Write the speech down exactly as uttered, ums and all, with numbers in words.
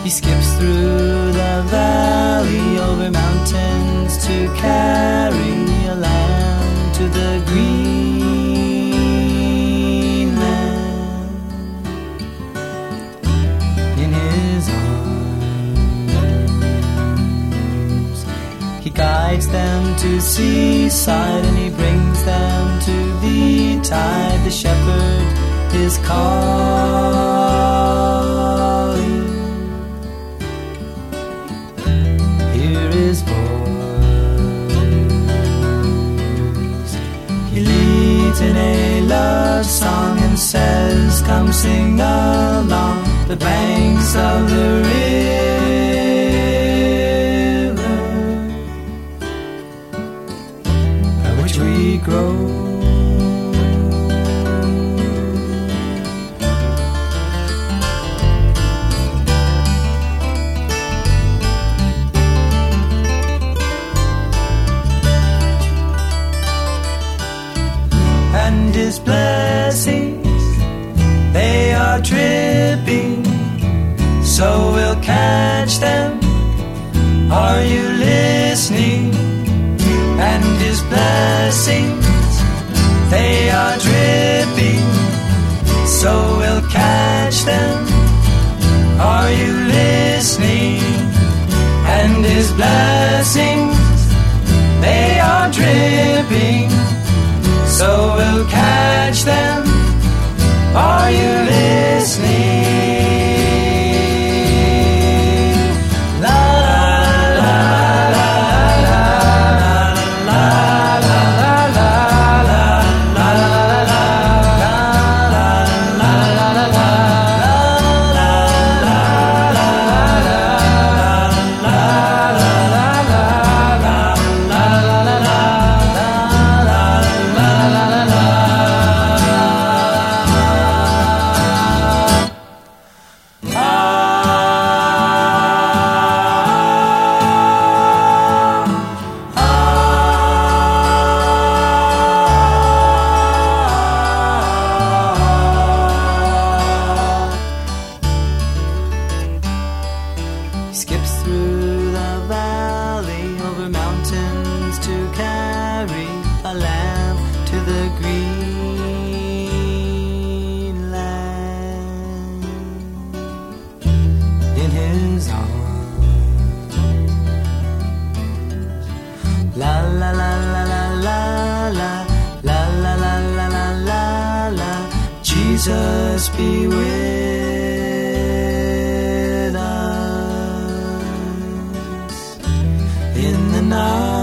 He skips through the valley, over mountains to carry a lamb to the green land. In his arms he guides them to seaside, and he brings them to the tide. The shepherd is calling. Hear his voice. He leads in a love song and says, come sing along the banks of the river by which we grow. And his blessings, they are dripping, so we'll catch them. Are you listening? And his blessings, they are dripping, so we'll catch them. Are you listening? And his blessings, they are dripping, so we'll catch them. Are you listening? La la la la la la la la la skips through the valley, over mountains to carry a lamb to the green land. In his arms, la la la la la la la la la la la la la la. Jesus be with us in the night.